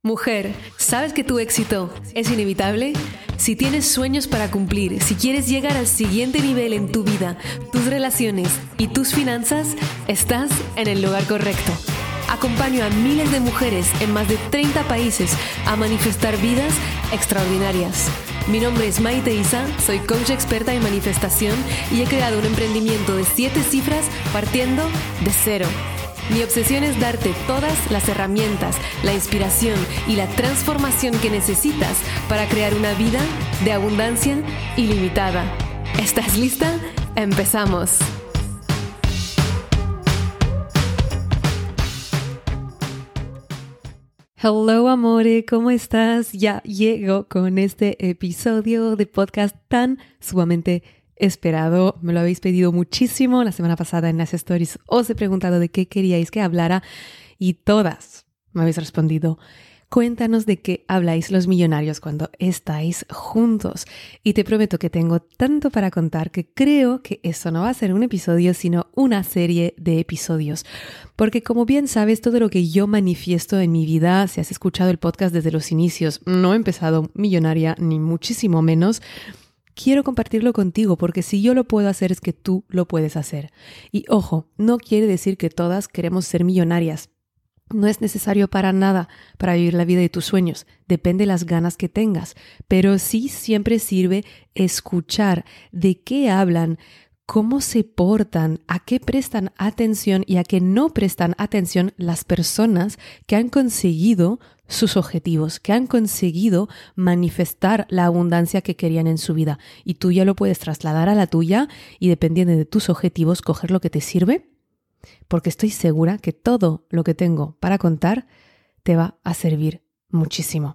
Mujer, ¿sabes que tu éxito es inevitable? Si tienes sueños para cumplir, si quieres llegar al siguiente nivel en tu vida, tus relaciones y tus finanzas, estás en el lugar correcto. Acompaño a miles de mujeres en más de 30 países a manifestar vidas extraordinarias. Mi nombre es Maite Isa, soy coach experta en manifestación y he creado un emprendimiento de 7 cifras partiendo de cero. Mi obsesión es darte todas las herramientas, la inspiración y la transformación que necesitas para crear una vida de abundancia ilimitada. ¿Estás lista? ¡Empezamos! Hello, amore, ¿cómo estás? Ya llego con este episodio de podcast tan sumamente esperado. Me lo habéis pedido muchísimo. La semana pasada en las stories os he preguntado de qué queríais que hablara y todas me habéis respondido: cuéntanos de qué habláis los millonarios cuando estáis juntos. Y te prometo que tengo tanto para contar que creo que esto no va a ser un episodio, sino una serie de episodios. Porque como bien sabes, todo lo que yo manifiesto en mi vida, si has escuchado el podcast desde los inicios, no he empezado millonaria ni muchísimo menos. Quiero compartirlo contigo porque si yo lo puedo hacer es que tú lo puedes hacer. Y ojo, no quiere decir que todas queremos ser millonarias. No es necesario para nada para vivir la vida de tus sueños. Depende de las ganas que tengas. Pero sí siempre sirve escuchar de qué hablan, cómo se portan, a qué prestan atención y a qué no prestan atención las personas que han conseguido sus objetivos, que han conseguido manifestar la abundancia que querían en su vida. Y tú ya lo puedes trasladar a la tuya y dependiendo de tus objetivos, coger lo que te sirve, porque estoy segura que todo lo que tengo para contar te va a servir muchísimo.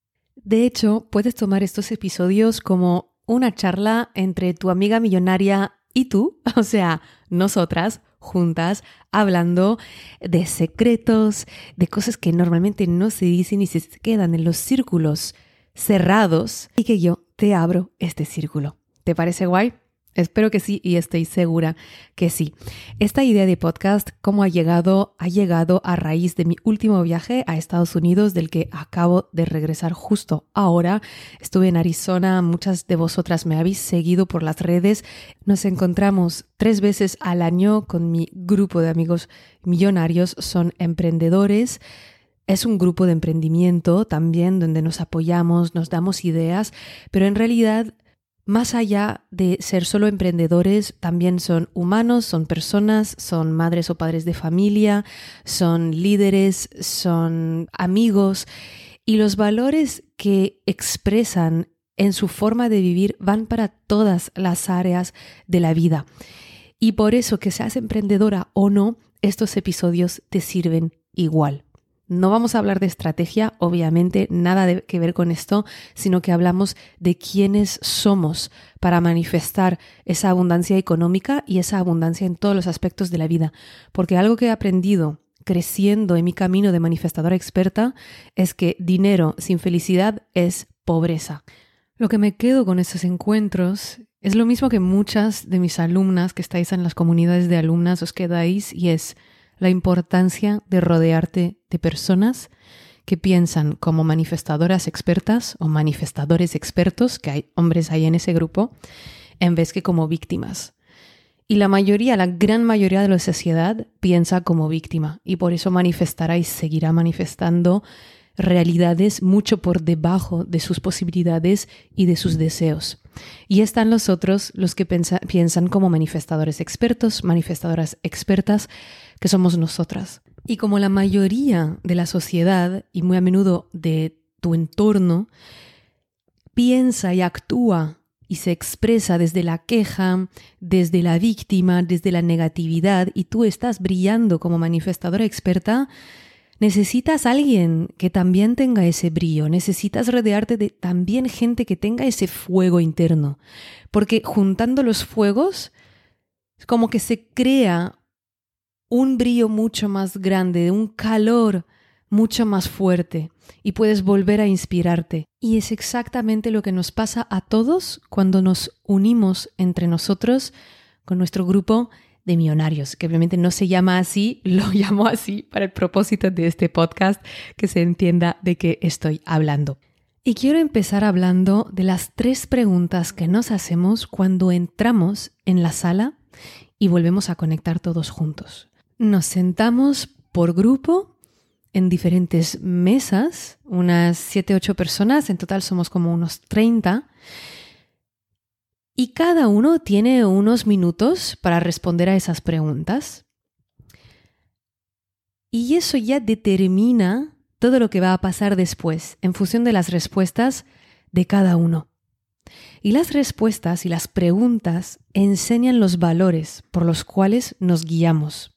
De hecho, puedes tomar estos episodios como una charla entre tu amiga millonaria y tú, o sea, nosotras juntas, hablando de secretos, de cosas que normalmente no se dicen y se quedan en los círculos cerrados y que yo te abro este círculo. ¿Te parece guay? Espero que sí y estoy segura que sí. Esta idea de podcast, ¿cómo ha llegado? Ha llegado a raíz de mi último viaje a Estados Unidos, del que acabo de regresar justo ahora. Estuve en Arizona, muchas de vosotras me habéis seguido por las redes. Nos encontramos 3 veces al año con mi grupo de amigos millonarios, son emprendedores. Es un grupo de emprendimiento también donde nos apoyamos, nos damos ideas, pero en realidad, más allá de ser solo emprendedores, también son humanos, son personas, son madres o padres de familia, son líderes, son amigos y los valores que expresan en su forma de vivir van para todas las áreas de la vida. Y por eso, que seas emprendedora o no, estos episodios te sirven igual. No vamos a hablar de estrategia, obviamente, nada que ver con esto, sino que hablamos de quiénes somos para manifestar esa abundancia económica y esa abundancia en todos los aspectos de la vida. Porque algo que he aprendido creciendo en mi camino de manifestadora experta es que dinero sin felicidad es pobreza. Lo que me quedo con estos encuentros es lo mismo que muchas de mis alumnas que estáis en las comunidades de alumnas os quedáis, y es la importancia de rodearte de personas que piensan como manifestadoras expertas o manifestadores expertos, que hay hombres ahí en ese grupo, en vez que como víctimas. Y la gran mayoría de la sociedad piensa como víctima y por eso manifestará y seguirá manifestando realidades mucho por debajo de sus posibilidades y de sus deseos. Y están los otros, los que piensan como manifestadores expertos, manifestadoras expertas, que somos nosotras. Y como la mayoría de la sociedad y muy a menudo de tu entorno piensa y actúa y se expresa desde la queja, desde la víctima, desde la negatividad, y tú estás brillando como manifestadora experta, necesitas a alguien que también tenga ese brillo, necesitas rodearte de también gente que tenga ese fuego interno, porque juntando los fuegos es como que se crea un brillo mucho más grande, un calor mucho más fuerte y puedes volver a inspirarte. Y es exactamente lo que nos pasa a todos cuando nos unimos entre nosotros con nuestro grupo de millonarios, que obviamente no se llama así, lo llamo así para el propósito de este podcast, que se entienda de qué estoy hablando. Y quiero empezar hablando de las 3 preguntas que nos hacemos cuando entramos en la sala y volvemos a conectar todos juntos. Nos sentamos por grupo en diferentes mesas, unas 7-8 personas, en total somos como unos 30, y cada uno tiene unos minutos para responder a esas preguntas. Y eso ya determina todo lo que va a pasar después, en función de las respuestas de cada uno. Y las respuestas y las preguntas enseñan los valores por los cuales nos guiamos.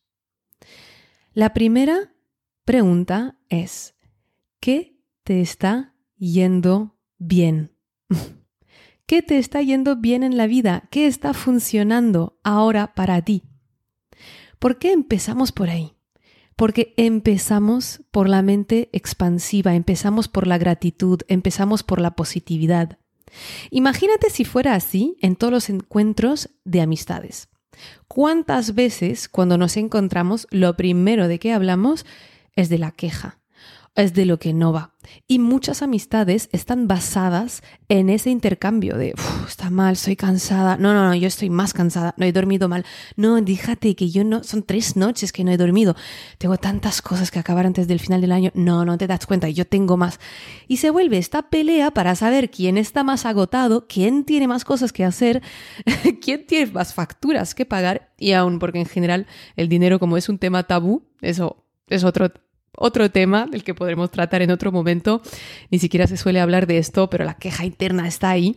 La primera pregunta es: ¿qué te está yendo bien? ¿Qué te está yendo bien en la vida? ¿Qué está funcionando ahora para ti? ¿Por qué empezamos por ahí? Porque empezamos por la mente expansiva, empezamos por la gratitud, empezamos por la positividad. Imagínate si fuera así en todos los encuentros de amistades. ¿Cuántas veces cuando nos encontramos lo primero de que hablamos es de la queja, es de lo que no va? Y muchas amistades están basadas en ese intercambio de está mal, estoy cansada, no, yo estoy más cansada, no he dormido mal, no, díjate que yo no, son 3 noches que no he dormido, tengo tantas cosas que acabar antes del final del año, no te das cuenta, yo tengo más. Y se vuelve esta pelea para saber quién está más agotado, quién tiene más cosas que hacer, quién tiene más facturas que pagar, y aún porque en general el dinero, como es un tema tabú, eso es otro tema del que podremos tratar en otro momento. Ni siquiera se suele hablar de esto, pero la queja interna está ahí.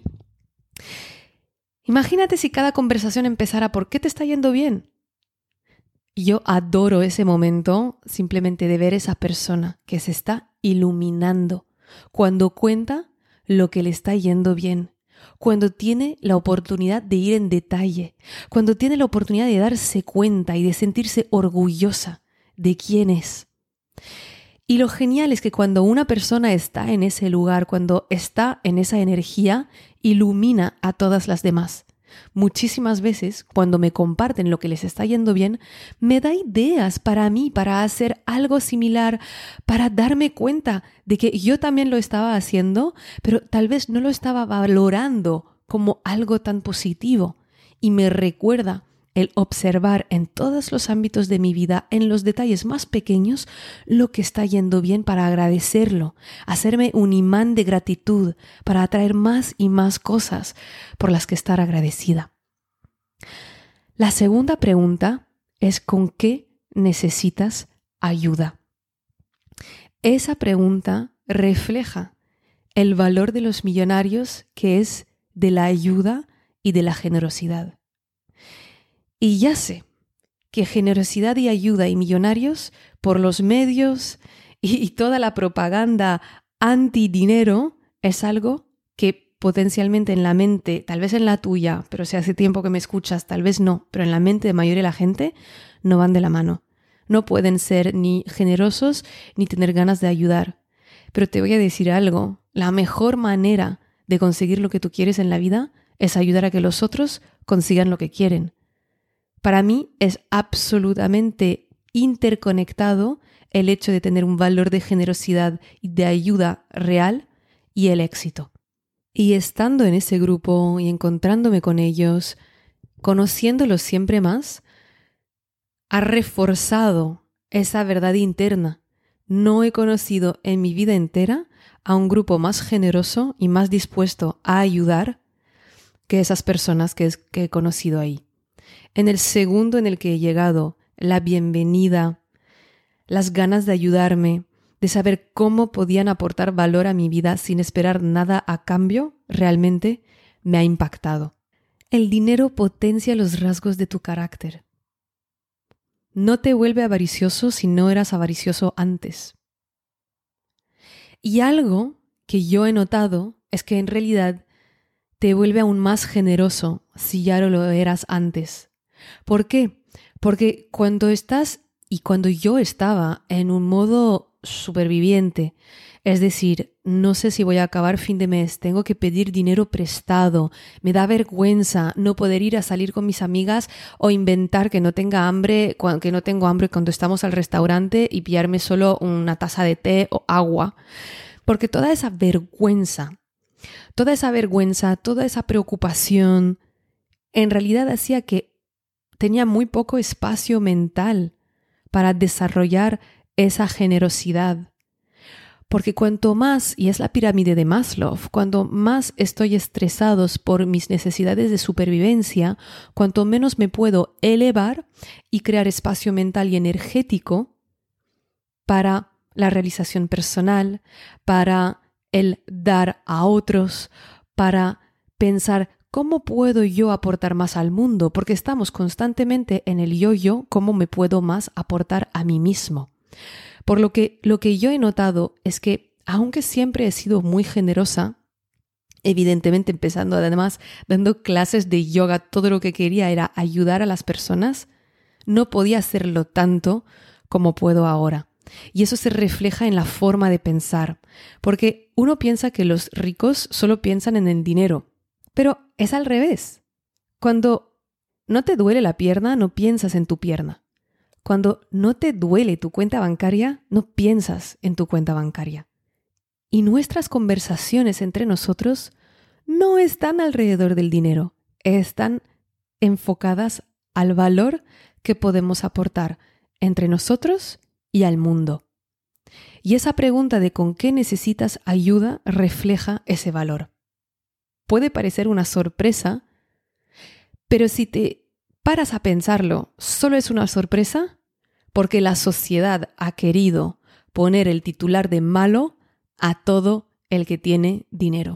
Imagínate si cada conversación empezara por ¿qué te está yendo bien? Y yo adoro ese momento simplemente de ver esa persona que se está iluminando cuando cuenta lo que le está yendo bien, cuando tiene la oportunidad de ir en detalle, cuando tiene la oportunidad de darse cuenta y de sentirse orgullosa de quién es. Y lo genial es que cuando una persona está en ese lugar, cuando está en esa energía, ilumina a todas las demás. Muchísimas veces, cuando me comparten lo que les está yendo bien, me da ideas para mí, para hacer algo similar, para darme cuenta de que yo también lo estaba haciendo, pero tal vez no lo estaba valorando como algo tan positivo. Y me recuerda el observar en todos los ámbitos de mi vida, en los detalles más pequeños, lo que está yendo bien para agradecerlo, hacerme un imán de gratitud para atraer más y más cosas por las que estar agradecida. La segunda pregunta es ¿con qué necesitas ayuda? Esa pregunta refleja el valor de los millonarios, que es de la ayuda y de la generosidad. Y ya sé que generosidad y ayuda y millonarios, por los medios y toda la propaganda anti-dinero, es algo que potencialmente en la mente, tal vez en la tuya, pero si hace tiempo que me escuchas, tal vez no, pero en la mente de mayoría de la gente no van de la mano. No pueden ser ni generosos ni tener ganas de ayudar. Pero te voy a decir algo, la mejor manera de conseguir lo que tú quieres en la vida es ayudar a que los otros consigan lo que quieren. Para mí es absolutamente interconectado el hecho de tener un valor de generosidad y de ayuda real y el éxito. Y estando en ese grupo y encontrándome con ellos, conociéndolos siempre más, ha reforzado esa verdad interna. No he conocido en mi vida entera a un grupo más generoso y más dispuesto a ayudar que esas personas que he conocido ahí. En el segundo en el que he llegado, la bienvenida, las ganas de ayudarme, de saber cómo podían aportar valor a mi vida sin esperar nada a cambio, realmente me ha impactado. El dinero potencia los rasgos de tu carácter. No te vuelve avaricioso si no eras avaricioso antes. Y algo que yo he notado es que en realidad te vuelve aún más generoso si ya lo eras antes. ¿Por qué? Porque cuando estás Y cuando yo estaba en un modo superviviente, es decir, no sé si voy a acabar fin de mes, tengo que pedir dinero prestado, me da vergüenza no poder ir a salir con mis amigas o inventar que no tenga hambre, que no tengo hambre cuando estamos al restaurante y pillarme solo una taza de té o agua. Porque toda esa vergüenza, toda esa preocupación, en realidad hacía que tenía muy poco espacio mental para desarrollar esa generosidad. Porque cuanto más, y es la pirámide de Maslow, cuanto más estoy estresado por mis necesidades de supervivencia, cuanto menos me puedo elevar y crear espacio mental y energético para la realización personal, para el dar a otros, para pensar cómo puedo yo aportar más al mundo, porque estamos constantemente en el yo-yo, cómo me puedo más aportar a mí mismo. Por lo que yo he notado es que, aunque siempre he sido muy generosa, evidentemente empezando además dando clases de yoga, todo lo que quería era ayudar a las personas, no podía hacerlo tanto como puedo ahora. Y eso se refleja en la forma de pensar, porque uno piensa que los ricos solo piensan en el dinero, pero es al revés. Cuando no te duele la pierna, no piensas en tu pierna. Cuando no te duele tu cuenta bancaria, no piensas en tu cuenta bancaria. Y nuestras conversaciones entre nosotros no están alrededor del dinero, están enfocadas al valor que podemos aportar entre nosotros y al mundo. Y esa pregunta de ¿con qué necesitas ayuda? Refleja ese valor. Puede parecer una sorpresa, pero si te paras a pensarlo, solo es una sorpresa porque la sociedad ha querido poner el titular de malo a todo el que tiene dinero.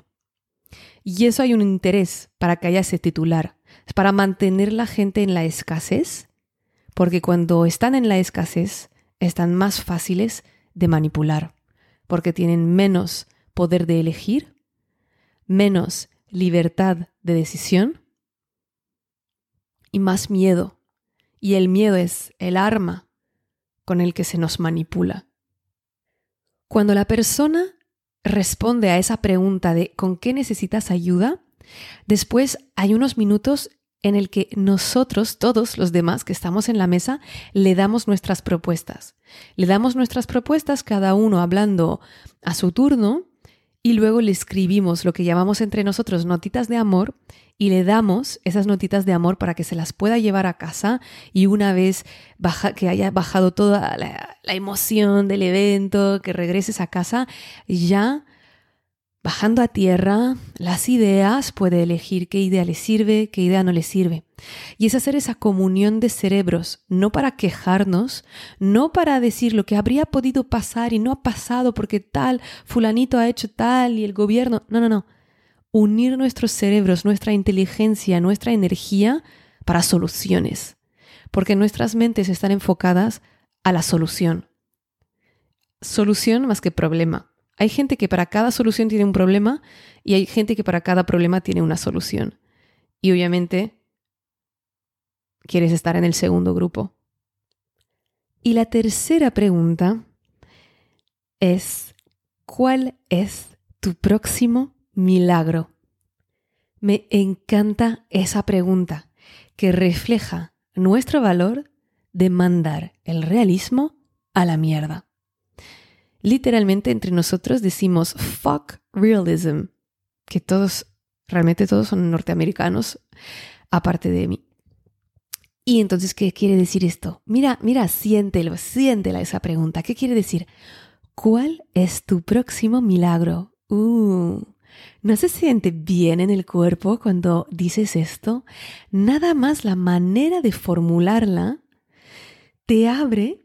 Y eso hay un interés para que haya ese titular. Es para mantener la gente en la escasez, porque cuando están en la escasez están más fáciles de manipular, porque tienen menos poder de elegir, menos libertad de decisión y más miedo. Y el miedo es el arma con el que se nos manipula. Cuando la persona responde a esa pregunta de ¿con qué necesitas ayuda? Después hay unos minutos en el que nosotros, todos los demás que estamos en la mesa, le damos nuestras propuestas. Le damos nuestras propuestas, cada uno hablando a su turno, y luego le escribimos lo que llamamos entre nosotros notitas de amor y le damos esas notitas de amor para que se las pueda llevar a casa y una vez que haya bajado toda la emoción del evento, que regreses a casa, ya bajando a tierra las ideas, puede elegir qué idea le sirve, qué idea no le sirve. Y es hacer esa comunión de cerebros, no para quejarnos, no para decir lo que habría podido pasar y no ha pasado porque tal, fulanito ha hecho tal y el gobierno. No. Unir nuestros cerebros, nuestra inteligencia, nuestra energía para soluciones. Porque nuestras mentes están enfocadas a la solución. Solución más que problema. Hay gente que para cada solución tiene un problema y hay gente que para cada problema tiene una solución. Y obviamente quieres estar en el segundo grupo. Y la tercera pregunta es, ¿cuál es tu próximo milagro? Me encanta esa pregunta que refleja nuestro valor de mandar el realismo a la mierda. Literalmente entre nosotros decimos fuck realism, que realmente todos son norteamericanos, aparte de mí. Y entonces, ¿qué quiere decir esto? Mira, siéntela esa pregunta. ¿Qué quiere decir? ¿Cuál es tu próximo milagro? ¿No se siente bien en el cuerpo cuando dices esto? Nada más la manera de formularla te abre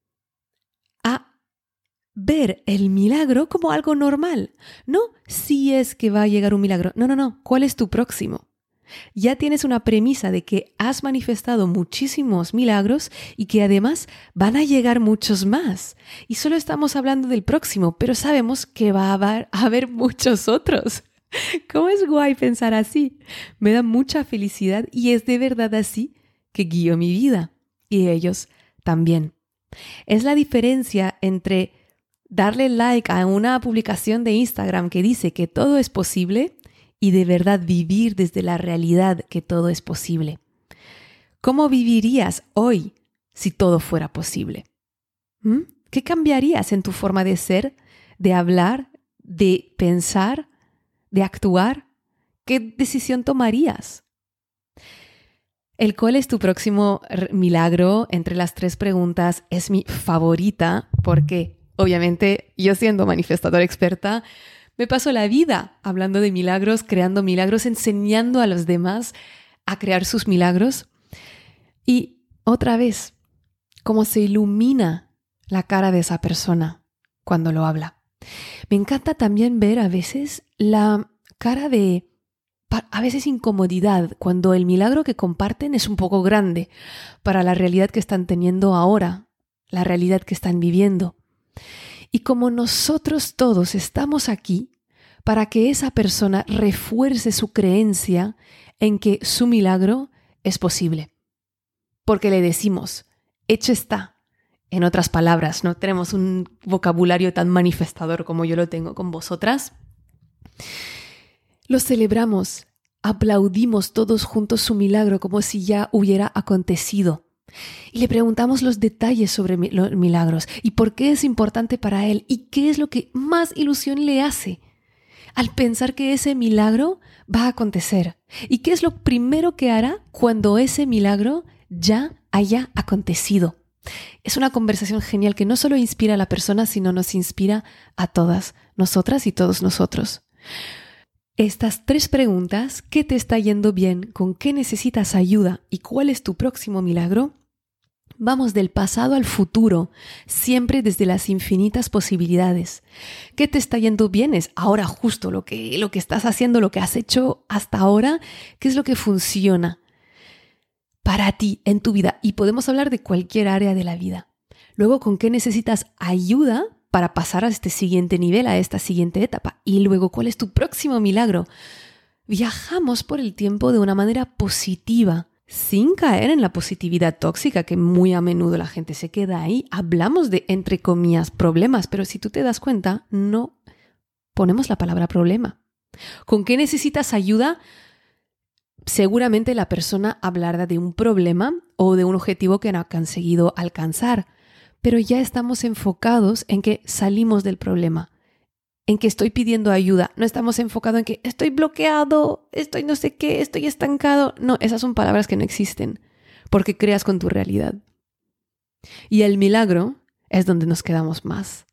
a ver el milagro como algo normal. No si es que va a llegar un milagro. No. ¿Cuál es tu próximo? Ya tienes una premisa de que has manifestado muchísimos milagros y que además van a llegar muchos más. Y solo estamos hablando del próximo, pero sabemos que va a haber muchos otros. ¿Cómo es guay pensar así? Me da mucha felicidad y es de verdad así que guío mi vida. Y ellos también. Es la diferencia entre darle like a una publicación de Instagram que dice que todo es posible y de verdad vivir desde la realidad que todo es posible. ¿Cómo vivirías hoy si todo fuera posible? ¿Qué cambiarías en tu forma de ser, de hablar, de pensar, de actuar? ¿Qué decisión tomarías? ¿El cuál es tu próximo milagro? Entre las 3 preguntas es mi favorita porque obviamente yo siendo manifestadora experta me paso la vida hablando de milagros, creando milagros, enseñando a los demás a crear sus milagros. Y otra vez, cómo se ilumina la cara de esa persona cuando lo habla. Me encanta también ver a veces la cara de, a veces incomodidad, cuando el milagro que comparten es un poco grande para la realidad que están teniendo ahora, la realidad que están viviendo. Y como nosotros todos estamos aquí para que esa persona refuerce su creencia en que su milagro es posible. Porque le decimos, hecho está. En otras palabras, no tenemos un vocabulario tan manifestador como yo lo tengo con vosotras. Lo celebramos, aplaudimos todos juntos su milagro como si ya hubiera acontecido. Y le preguntamos los detalles sobre los milagros y por qué es importante para él y qué es lo que más ilusión le hace al pensar que ese milagro va a acontecer. ¿Y qué es lo primero que hará cuando ese milagro ya haya acontecido? Es una conversación genial que no solo inspira a la persona, sino nos inspira a todas nosotras y todos nosotros. Estas 3 preguntas, ¿qué te está yendo bien? ¿Con qué necesitas ayuda? ¿Y cuál es tu próximo milagro? Vamos del pasado al futuro, siempre desde las infinitas posibilidades. ¿Qué te está yendo bien? Es ahora justo lo que estás haciendo, lo que has hecho hasta ahora. ¿Qué es lo que funciona para ti en tu vida? Y podemos hablar de cualquier área de la vida. Luego, ¿con qué necesitas ayuda para pasar a este siguiente nivel, a esta siguiente etapa? Y luego, ¿cuál es tu próximo milagro? Viajamos por el tiempo de una manera positiva, sin caer en la positividad tóxica, que muy a menudo la gente se queda ahí. Hablamos de, entre comillas, problemas, pero si tú te das cuenta, no ponemos la palabra problema. ¿Con qué necesitas ayuda? Seguramente la persona hablará de un problema o de un objetivo que no ha conseguido alcanzar, pero ya estamos enfocados en que salimos del problema, en que estoy pidiendo ayuda. No estamos enfocados en que estoy bloqueado, estoy no sé qué, estoy estancado. No, esas son palabras que no existen, porque creas con tu realidad. Y el milagro es donde nos quedamos más.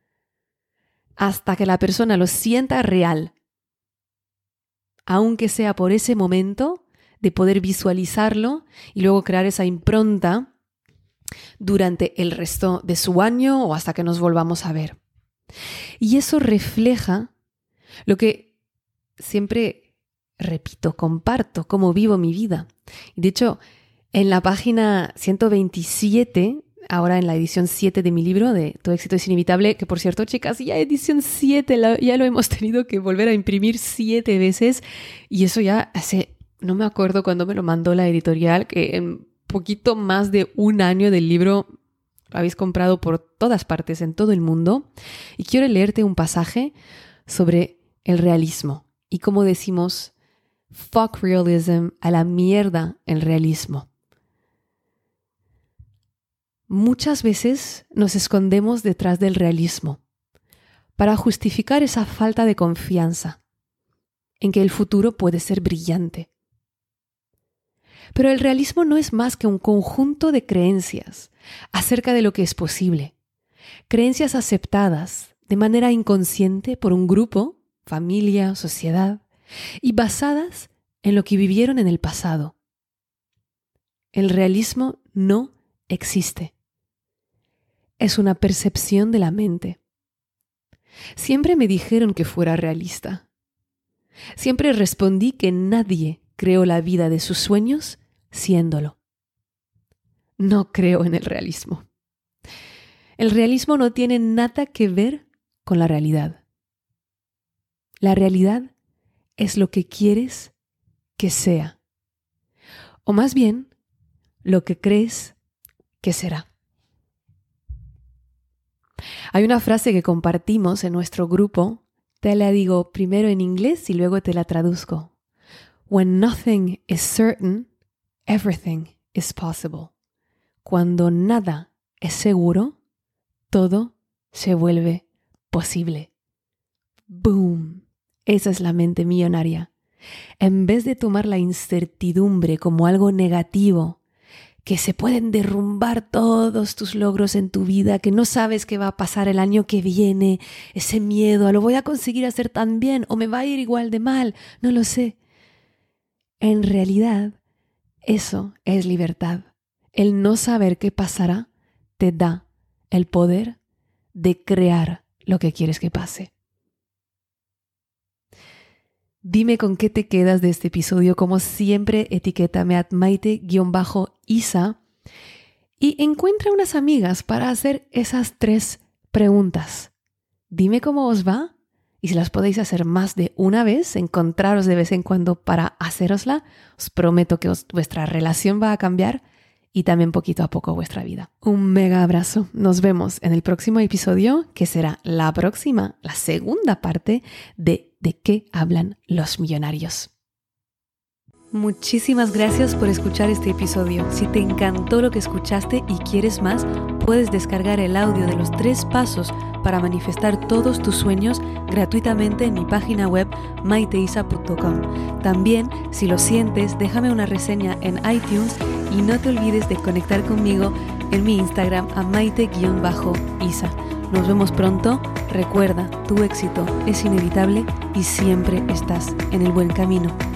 Hasta que la persona lo sienta real, aunque sea por ese momento de poder visualizarlo y luego crear esa impronta durante el resto de su año o hasta que nos volvamos a ver. Y eso refleja lo que siempre repito, comparto, cómo vivo mi vida. Y de hecho, en la página 127, ahora en la edición 7 de mi libro de Tu éxito es inevitable, que por cierto, chicas, ya edición 7, ya lo hemos tenido que volver a imprimir 7 veces. Y eso ya hace, no me acuerdo cuándo me lo mandó la editorial, que en poquito más de un año del libro lo habéis comprado por todas partes, en todo el mundo. Y quiero leerte un pasaje sobre el realismo. Y como decimos, fuck realism, a la mierda el realismo. Muchas veces nos escondemos detrás del realismo para justificar esa falta de confianza en que el futuro puede ser brillante. Pero el realismo no es más que un conjunto de creencias acerca de lo que es posible. Creencias aceptadas de manera inconsciente por un grupo, familia, sociedad, y basadas en lo que vivieron en el pasado. El realismo no existe. Es una percepción de la mente. Siempre me dijeron que fuera realista. Siempre respondí que nadie creó la vida de sus sueños siéndolo. No creo en el realismo. El realismo no tiene nada que ver con la realidad. La realidad es lo que quieres que sea. O más bien, lo que crees que será. Hay una frase que compartimos en nuestro grupo, te la digo primero en inglés y luego te la traduzco. When nothing is certain, everything is possible. Cuando nada es seguro, todo se vuelve posible. ¡Boom! Esa es la mente millonaria. En vez de tomar la incertidumbre como algo negativo, que se pueden derrumbar todos tus logros en tu vida, que no sabes qué va a pasar el año que viene, ese miedo a lo voy a conseguir hacer tan bien o me va a ir igual de mal, no lo sé. En realidad, eso es libertad. El no saber qué pasará te da el poder de crear lo que quieres que pase. Dime con qué te quedas de este episodio. Como siempre, etiquétame a Maite_Isa y encuentra unas amigas para hacer esas 3 preguntas. Dime cómo os va y si las podéis hacer más de una vez, encontraros de vez en cuando para hacerosla, os prometo que vuestra relación va a cambiar y también poquito a poco vuestra vida. Un mega abrazo. Nos vemos en el próximo episodio, que será la segunda parte de qué hablan los millonarios. Muchísimas gracias por escuchar este episodio. Si te encantó lo que escuchaste y quieres más, puedes descargar el audio de los 3 pasos para manifestar todos tus sueños gratuitamente en mi página web maiteisa.com. También, si lo sientes, déjame una reseña en iTunes y no te olvides de conectar conmigo en mi Instagram a maite_isa. Nos vemos pronto. Recuerda, tu éxito es inevitable y siempre estás en el buen camino.